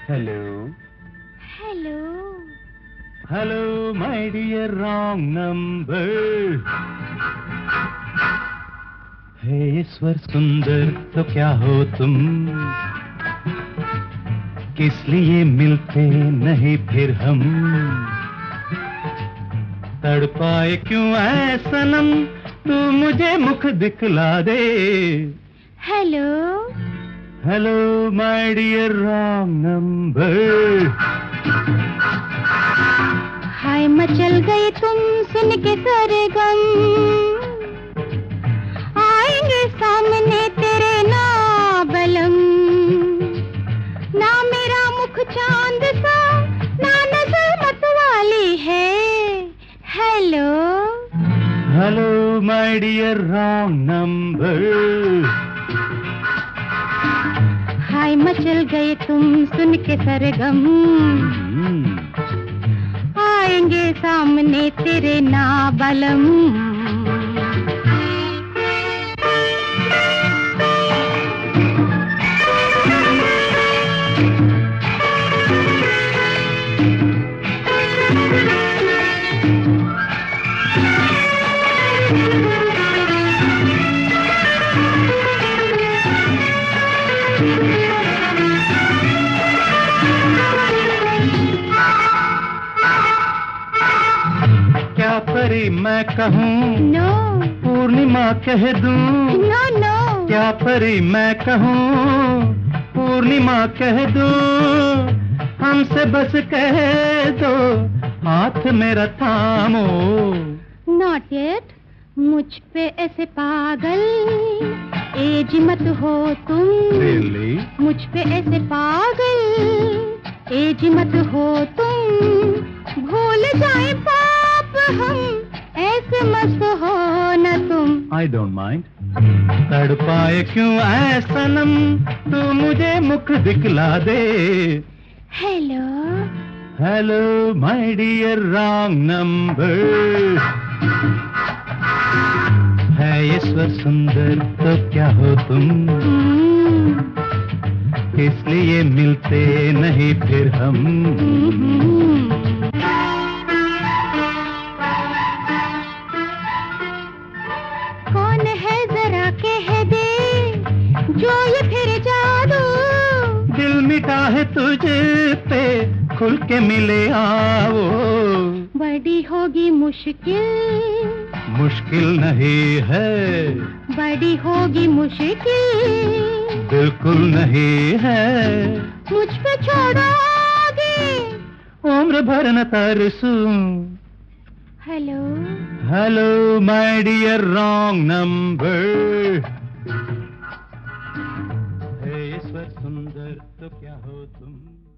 Hello hello hello my dear wrong number. हे ईश्वर सुंदर तो क्या हो तुम, किस लिए मिलते नहीं फिर हम, तड़पाए क्यों ऐ सनम, तू मुझे मुख दिखला दे। Hello hello my dear wrong number. हाय मचल गए तुम सुन के सरगम, आएंगे सामने तेरे ना बलम, ना मेरा मुख चांद सा, ना नजर मत वाली है। Hello hello my dear wrong number. हाय मचल गए तुम सुन के सरगम, आएंगे सामने तेरे ना बलम। क्या परी मैं कहूँ, नो पूर्णिमा कह दूं। नो नो क्या परी मैं कहूँ, पूर्णिमा कह दूं। हमसे बस कह दो, हाथ मेरा थामो। नॉट येट, मुझ पे ऐसे पागल एज मत हो तुम। Really? मुझ पे ऐसे पागल एज मत हो तुम, भूल जाए पाप हम, ऐसे मस्त हो न तुम। I don't mind. तड़पाए क्यों ऐ सनम, तू मुझे मुख दिखला दे। Hello hello my dear wrong number. है ईश्वर सुंदर तो क्या हो तुम, इसलिए मिलते नहीं फिर हम। कौन है जरा कह दे, जो ये फिर जादू, दिल मिटा है तुझे पे, खुल के मिले आओ। बड़ी होगी मुश्किल, मुश्किल नहीं है, बड़ी होगी मुश्किल, बिल्कुल नहीं है। मुझ पे छोड़ो आगे, उम्र भर न तरसूं। Hello hello my dear wrong number. हे ईश्वर सुंदर तो क्या हो तुम।